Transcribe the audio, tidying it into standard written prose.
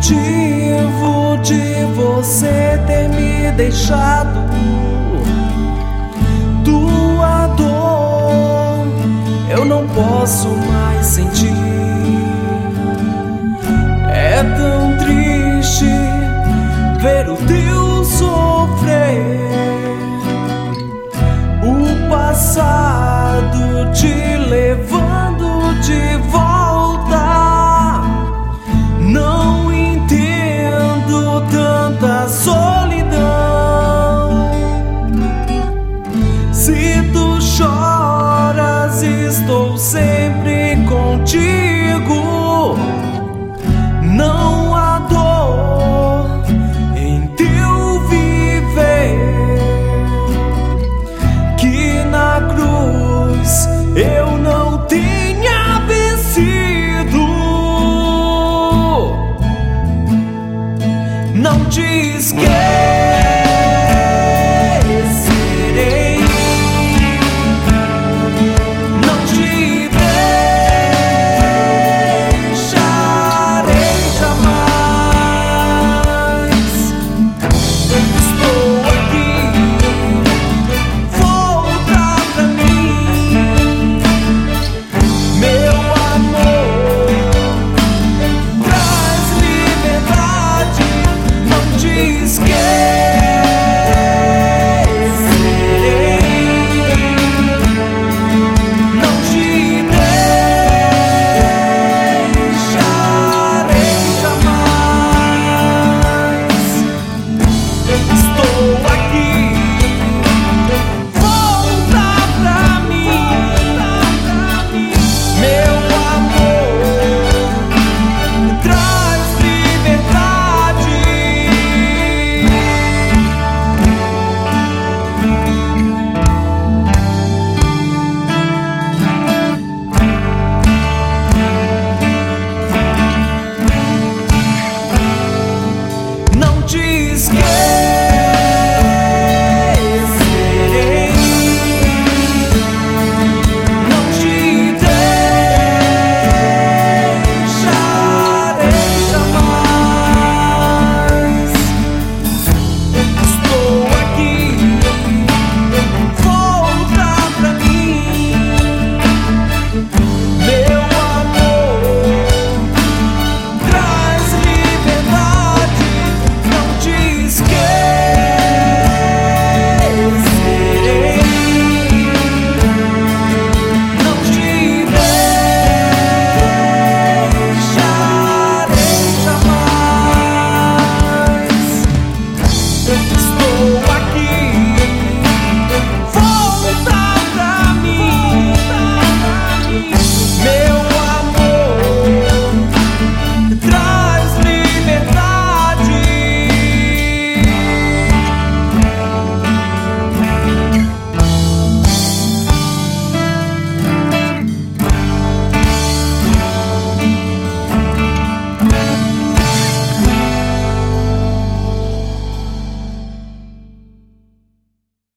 motivo de você ter me deixado. Tua dor eu não posso mais sentir. É tão triste ver o teu sofrer. O passado te levando de volta. Não entendo tanta solidão. Se tu choras, estou sempre contigo. Não há dor em teu viver, que na cruz eu não tenha vencido. Não te esqueça.